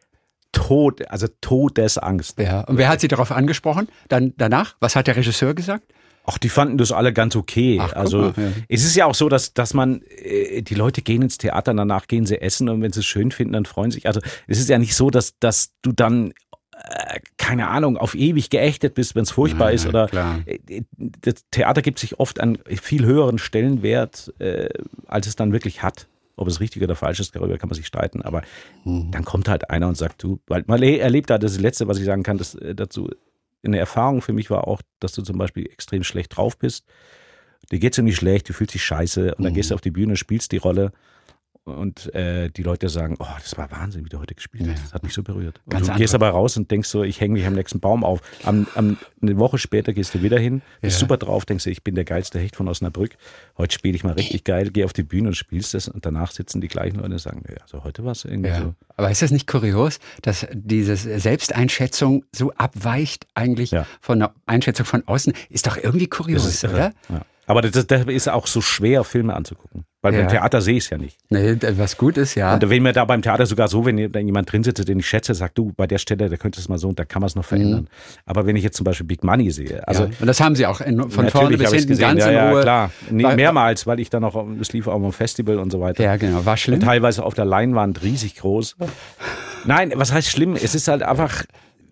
Todesangst. Ja. Und wer hat Sie darauf angesprochen? Dann danach? Was hat der Regisseur gesagt? Ach, die fanden das alle ganz okay. Ach, also es ist ja auch so, dass man, die Leute gehen ins Theater, danach gehen sie essen und wenn sie es schön finden, dann freuen sie sich. Also es ist ja nicht so, dass du dann, keine Ahnung, auf ewig geächtet bist, wenn es furchtbar ist. Oder das Theater gibt sich oft einen viel höheren Stellenwert, als es dann wirklich hat. Ob es richtig oder falsch ist, darüber kann man sich streiten. Aber dann kommt halt einer und sagt, weil man erlebt da, das ist das Letzte, was ich sagen kann dazu, eine Erfahrung für mich war auch, dass du zum Beispiel extrem schlecht drauf bist. Dir geht's irgendwie schlecht, du fühlst dich scheiße und dann gehst du auf die Bühne, spielst die Rolle und die Leute sagen, oh, das war Wahnsinn, wie du heute gespielt hast. Das hat mich so berührt. Und du gehst aber raus und denkst so, ich hänge mich am nächsten Baum auf. Eine Woche später gehst du wieder hin, bist super drauf, denkst du, ich bin der geilste Hecht von Osnabrück. Heute spiele ich mal richtig geil, geh auf die Bühne und spielst das und danach sitzen die gleichen Leute und sagen, ja, also heute war es irgendwie so. Aber ist das nicht kurios, dass diese Selbsteinschätzung so abweicht eigentlich von der Einschätzung von außen? Ist doch irgendwie kurios, oder? Ja. Aber das ist auch so schwer, Filme anzugucken. Weil beim Theater sehe ich es ja nicht. Nee, was gut ist, ja. Und wenn mir da beim Theater sogar so, wenn jemand drin sitzt, den ich schätze, sagt, du, bei der Stelle, da könntest du es mal so und da kann man es noch verändern. Aber wenn ich jetzt zum Beispiel Big Money sehe. Also und das haben sie auch von vorne bis hinten ganz in Ruhe. Ja, klar. Mehrmals, weil ich dann auch, es lief auch am Festival und so weiter. Ja, genau. War schlimm. Und teilweise auf der Leinwand riesig groß. Nein, was heißt schlimm? Es ist halt einfach,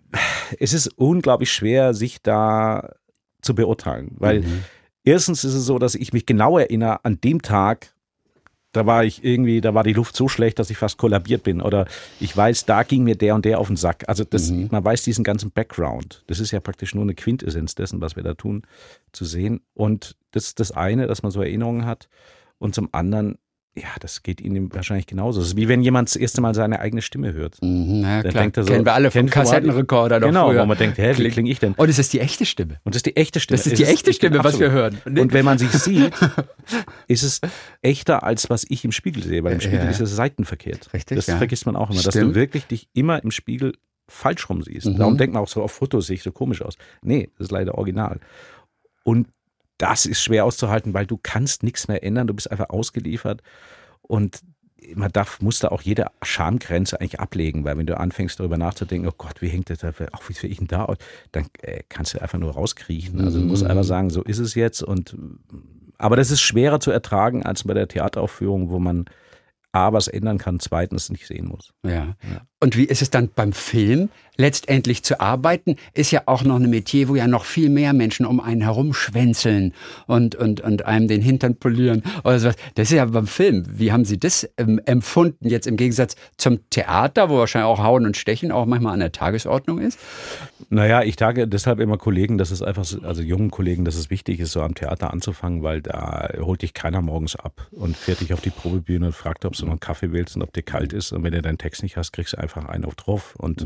es ist unglaublich schwer, sich da zu beurteilen. Weil erstens ist es so, dass ich mich genau erinnere, an dem Tag, da war die Luft so schlecht, dass ich fast kollabiert bin. Oder ich weiß, da ging mir der und der auf den Sack. Also man weiß diesen ganzen Background. Das ist ja praktisch nur eine Quintessenz dessen, was wir da tun, zu sehen. Und das ist das eine, dass man so Erinnerungen hat. Und zum anderen, ja, das geht Ihnen wahrscheinlich genauso. Das ist wie wenn jemand das erste Mal seine eigene Stimme hört. Ja, klar. Denkt er so, kennen wir alle vom Kassettenrekorder. Genau, früher. wo man denkt, hä, wie klinge ich denn? Und es ist die echte Stimme. Und das ist die echte Stimme. Das ist die echte Stimme, was wir hören. Und wenn man sich sieht, ist es echter, als was ich im Spiegel sehe. Weil im Spiegel ist es seitenverkehrt. Richtig, das vergisst man auch immer, dass du wirklich dich immer im Spiegel falsch rum siehst. Darum denkt man auch so, auf Fotos sehe ich so komisch aus. Nee, das ist leider original. Und das ist schwer auszuhalten, weil du kannst nichts mehr ändern. Du bist einfach ausgeliefert. Und man muss da auch jede Schamgrenze eigentlich ablegen, weil wenn du anfängst darüber nachzudenken, oh Gott, wie hängt das da, auch wie sehe ich denn da aus, dann kannst du einfach nur rauskriechen. Also du musst einfach sagen, so ist es jetzt. Aber das ist schwerer zu ertragen als bei der Theateraufführung, wo man A, was ändern kann, zweitens nicht sehen muss. Ja. Und wie ist es dann beim Film letztendlich zu arbeiten? Ist ja auch noch ein Metier, wo ja noch viel mehr Menschen um einen herum schwänzeln und einem den Hintern polieren oder sowas. Das ist ja beim Film. Wie haben Sie das empfunden jetzt im Gegensatz zum Theater, wo wahrscheinlich auch Hauen und Stechen auch manchmal an der Tagesordnung ist? Naja, ich sage deshalb immer Kollegen, dass es einfach, also jungen Kollegen, dass es wichtig ist, so am Theater anzufangen, weil da holt dich keiner morgens ab und fährt dich auf die Probebühne und fragt, ob du noch einen Kaffee willst und ob dir kalt ist. Und wenn du deinen Text nicht hast, kriegst du einfach einen auf drauf. Und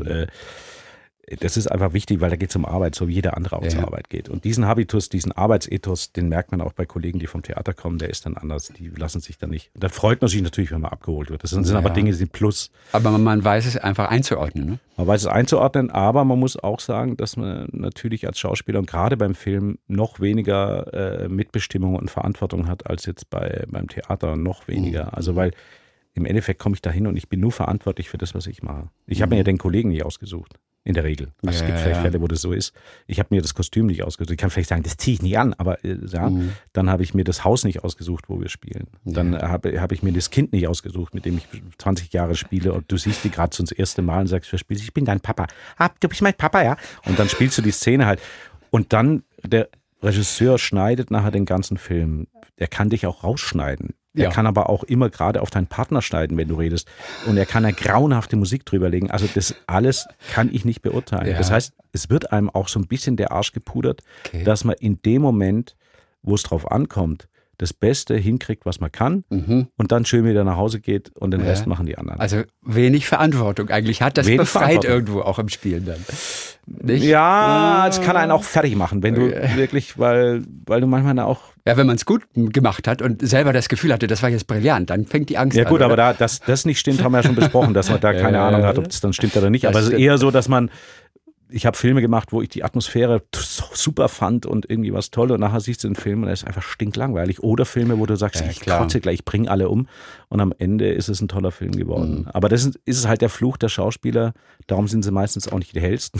das ist einfach wichtig, weil da geht es um Arbeit, so wie jeder andere auch zur Arbeit geht. Und diesen Habitus, diesen Arbeitsethos, den merkt man auch bei Kollegen, die vom Theater kommen, der ist dann anders. Die lassen sich dann nicht. Und dann freut man sich natürlich, wenn man abgeholt wird. Das sind aber Dinge, die sind Plus. Aber man weiß es einfach einzuordnen, ne? Man weiß es einzuordnen, aber man muss auch sagen, dass man natürlich als Schauspieler und gerade beim Film noch weniger Mitbestimmung und Verantwortung hat als jetzt beim Theater, noch weniger. Also weil im Endeffekt komme ich da hin und ich bin nur verantwortlich für das, was ich mache. Ich habe mir ja den Kollegen nicht ausgesucht. In der Regel. Also es gibt vielleicht Fälle, wo das so ist. Ich habe mir das Kostüm nicht ausgesucht. Ich kann vielleicht sagen, das ziehe ich nicht an, aber dann habe ich mir das Haus nicht ausgesucht, wo wir spielen. Dann hab ich mir das Kind nicht ausgesucht, mit dem ich 20 Jahre spiele und du siehst die gerade so das erste Mal und sagst, ich bin dein Papa. Du bist mein Papa, ja. Und dann spielst du die Szene halt. Und dann der Regisseur schneidet nachher den ganzen Film. Der kann dich auch rausschneiden. Er kann aber auch immer gerade auf deinen Partner schneiden, wenn du redest. Und er kann eine grauenhafte Musik drüberlegen. Also das alles kann ich nicht beurteilen. Ja. Das heißt, es wird einem auch so ein bisschen der Arsch gepudert, dass man in dem Moment, wo es drauf ankommt, das Beste hinkriegt, was man kann und dann schön wieder nach Hause geht und den Rest machen die anderen. Also wenig Verantwortung eigentlich hat. Das befreit irgendwo auch im Spielen dann. Nicht? Ja, es kann einen auch fertig machen, wenn du wirklich, weil du manchmal auch... Ja, wenn man es gut gemacht hat und selber das Gefühl hatte, das war jetzt brillant, dann fängt die Angst an. Ja gut, aber dass das nicht stimmt, haben wir ja schon besprochen, dass man da keine Ahnung hat, ob das dann stimmt oder nicht. Aber es ist eher so, dass ich habe Filme gemacht, wo ich die Atmosphäre so super fand und irgendwie was toll und nachher siehst du den Film und er ist einfach stinklangweilig. Oder Filme, wo du sagst, ich kotze gleich, ich bringe alle um und am Ende ist es ein toller Film geworden. Aber das ist es halt der Fluch der Schauspieler, darum sind sie meistens auch nicht die hellsten.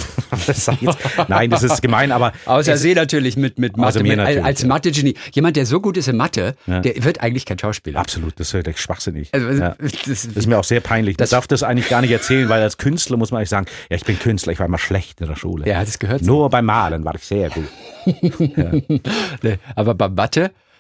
Nein, das ist gemein, aber... Außer Sie natürlich mit Mathe, als Mathe-Genie. Jemand, der so gut ist in Mathe, der wird eigentlich kein Schauspieler. Absolut, das ist schwachsinnig. Das ist mir auch sehr peinlich. Man darf das eigentlich gar nicht erzählen, weil als Künstler muss man eigentlich sagen, ja, ich bin Künstler, ich war immer schlecht in der Schule. Ja, das gehört so. Nur beim Malen war ich sehr gut. Nee, aber bei Mathe,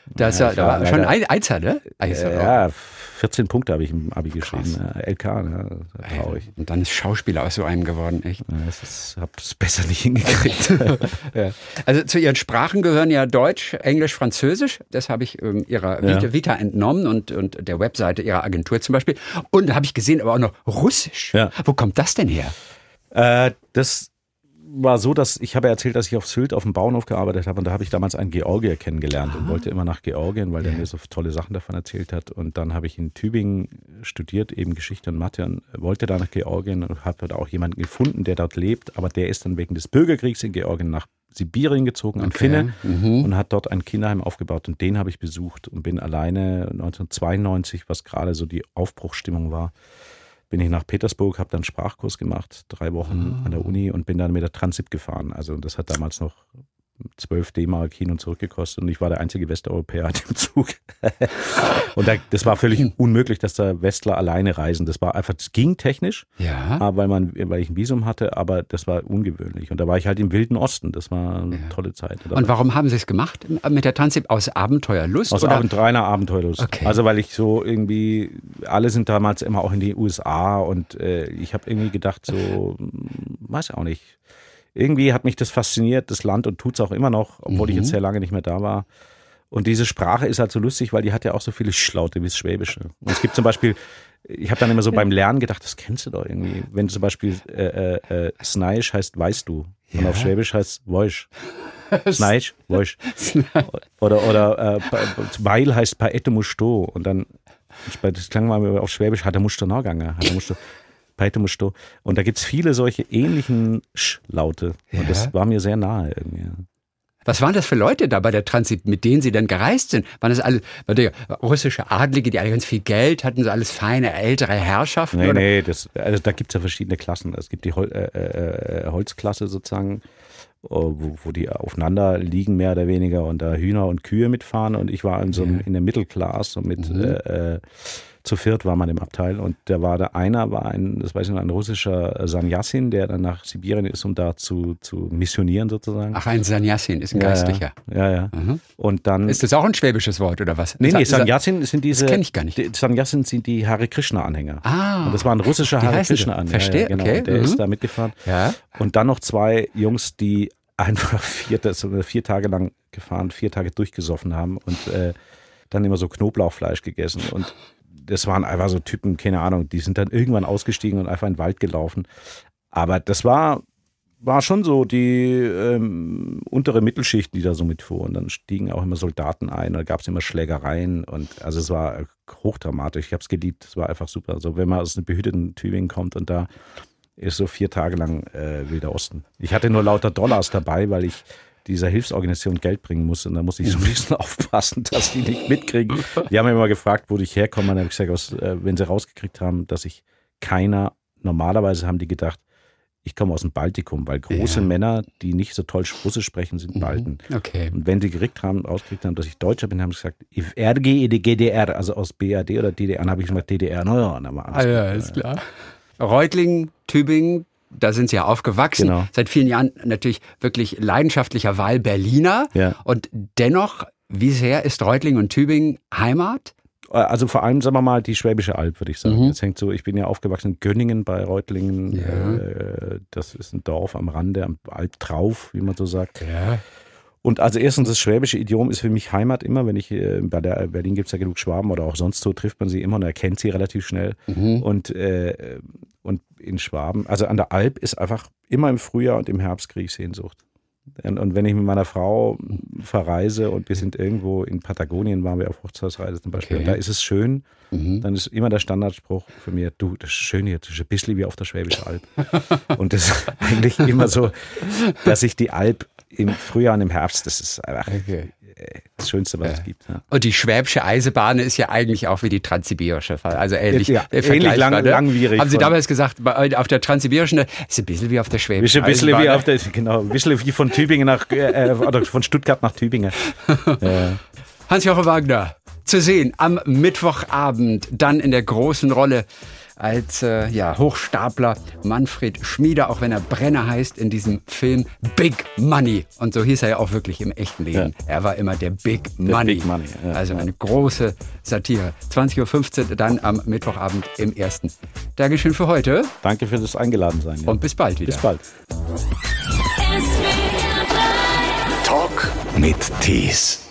Das war schon Einser, ne? Ja, 14 Punkte habe ich im Abi geschrieben. LK, ne? Traurig. Und dann ist Schauspieler aus so einem geworden, echt. Ich habe das besser nicht hingekriegt. Ja. Also zu Ihren Sprachen gehören ja Deutsch, Englisch, Französisch. Das habe ich Ihrer Vita entnommen und der Webseite Ihrer Agentur zum Beispiel. Und da habe ich gesehen, aber auch noch Russisch. Ja. Wo kommt das denn her? Das war so, dass ich habe erzählt, dass ich auf Sylt auf dem Bauernhof gearbeitet habe und da habe ich damals einen Georgier kennengelernt und wollte immer nach Georgien, weil der mir so tolle Sachen davon erzählt hat. Und dann habe ich in Tübingen studiert, eben Geschichte und Mathe und wollte da nach Georgien und habe dort auch jemanden gefunden, der dort lebt. Aber der ist dann wegen des Bürgerkriegs in Georgien nach Sibirien gezogen, ein Finne, und hat dort ein Kinderheim aufgebaut und den habe ich besucht und bin alleine 1992, was gerade so die Aufbruchsstimmung war, bin ich nach Petersburg, habe dann einen Sprachkurs gemacht, 3 Wochen an der Uni und bin dann mit der Transit gefahren. Also das hat damals noch 12 D-Mark hin und zurück gekostet und ich war der einzige Westeuropäer im Zug. Und das war völlig unmöglich, dass da Westler alleine reisen. Das war einfach, das ging technisch, weil ich ein Visum hatte, aber das war ungewöhnlich. Und da war ich halt im Wilden Osten. Das war eine tolle Zeit. Und warum haben Sie es gemacht mit der Transit? Aus Abenteuerlust? Aus reiner Abenteuerlust. Okay. Also weil ich so irgendwie, alle sind damals immer auch in die USA und ich habe irgendwie gedacht so, weiß auch nicht. Irgendwie hat mich das fasziniert, das Land, und tut es auch immer noch, obwohl ich jetzt sehr lange nicht mehr da war. Und diese Sprache ist halt so lustig, weil die hat ja auch so viele Schlaute wie das Schwäbische. Und es gibt zum Beispiel, ich habe dann immer so beim Lernen gedacht, das kennst du doch irgendwie. Wenn zum Beispiel Snaisch heißt weißt du und auf Schwäbisch heißt Woisch. Snaisch, Woisch. Oder weil heißt Paette Musto. Und dann, das klang mal auf Schwäbisch, hat er Musto nachgegangen. Und da gibt es viele solche ähnlichen Sch-Laute. Und das war mir sehr nahe irgendwie. Was waren das für Leute da bei der Transit, mit denen Sie denn gereist sind? Waren das alle russische Adlige, die alle ganz viel Geld hatten, so alles feine, ältere Herrschaften? Nee, also da gibt es ja verschiedene Klassen. Es gibt die Holzklasse sozusagen, wo die aufeinander liegen, mehr oder weniger, und da Hühner und Kühe mitfahren. Und ich war in der Mittelklasse, so mit zu viert war man im Abteil, und da war ein russischer Sanjasin, der dann nach Sibirien ist, um da zu missionieren sozusagen. Ach, ein Sanjasin ist ein Geistlicher. Ja. Und dann ist das auch ein schwäbisches Wort oder was? Nee, Sanjasin sind diese. Das kenne ich gar nicht. Sanjasin sind die Hare Krishna-Anhänger. Und das war ein russischer Hare Krishna-Anhänger. Verstehe, genau. Okay. Der ist da mitgefahren. Ja. Und dann noch 2 Jungs, die einfach 4 Tage lang gefahren, 4 Tage durchgesoffen haben und dann immer so Knoblauchfleisch gegessen. Und das waren einfach so Typen, keine Ahnung, die sind dann irgendwann ausgestiegen und einfach in den Wald gelaufen. Aber das war schon so die untere Mittelschicht, die da so mitfuhr. Und dann stiegen auch immer Soldaten ein, da gab es immer Schlägereien. Und also es war hochdramatisch. Ich habe es geliebt, es war einfach super. Also wenn man aus einem behüteten Tübingen kommt und da ist so 4 Tage lang Wilder Osten. Ich hatte nur lauter Dollars dabei, weil ich dieser Hilfsorganisation Geld bringen muss, und da muss ich so ein bisschen aufpassen, dass die nicht mitkriegen. Die haben mich immer gefragt, wo ich herkomme, und dann habe ich gesagt, wenn sie rausgekriegt haben, dass ich normalerweise haben die gedacht, ich komme aus dem Baltikum, weil große Männer, die nicht so toll Russisch sprechen, sind Balten. Okay. Und wenn sie rausgekriegt haben, dass ich Deutscher bin, haben sie gesagt, RGDR, also aus BRD oder DDR, dann habe ich gesagt DDR. Naja, dann war alles ist klar. Reutlingen, Tübingen, da sind Sie ja aufgewachsen. Genau. Seit vielen Jahren natürlich wirklich leidenschaftlicher Wahl-Berliner. Ja. Und dennoch, wie sehr ist Reutlingen und Tübingen Heimat? Also vor allem, sagen wir mal, die Schwäbische Alb, würde ich sagen. Das hängt so, ich bin ja aufgewachsen in Gönningen bei Reutlingen. Ja. Das ist ein Dorf am Rande, am Alb drauf, wie man so sagt. Ja. Und also erstens, das schwäbische Idiom ist für mich Heimat immer, wenn ich, bei der Berlin gibt es ja genug Schwaben oder auch sonst so, trifft man sie immer und erkennt sie relativ schnell. Und in Schwaben, also an der Alb ist einfach immer im Frühjahr und im Herbst kriege ich Sehnsucht. Und wenn ich mit meiner Frau verreise und wir sind irgendwo in Patagonien, waren wir auf Hochzeitsreise zum Beispiel, und da ist es schön, dann ist immer der Standardspruch für mich, du, das ist schön hier, das ist ein bisschen wie auf der Schwäbischen Alb. Und das ist eigentlich immer so, dass ich die Alb im Frühjahr und im Herbst, das ist einfach das Schönste, was es gibt. Ja. Und die Schwäbische Eisenbahn ist ja eigentlich auch wie die Transsibirische, also ähnlich, ähnlich langwierig. Haben Sie damals gesagt, auf der Transsibirischen ist ein bisschen wie auf der Schwäbischen Eisenbahn. Ein bisschen wie von Tübingen oder von Stuttgart nach Tübingen. Hans-Jochen Wagner, zu sehen am Mittwochabend, dann in der großen Rolle als Hochstapler Manfred Schmieder, auch wenn er Brenner heißt in diesem Film Big Money. Und so hieß er ja auch wirklich im echten Leben. Ja. Er war immer der Big Money. Big Money. Ja, also eine große Satire. 20.15 Uhr dann am Mittwochabend im Ersten. Dankeschön für heute. Danke für das Eingeladensein. Ja. Und bis bald wieder. Bis bald. Talk mit Tees.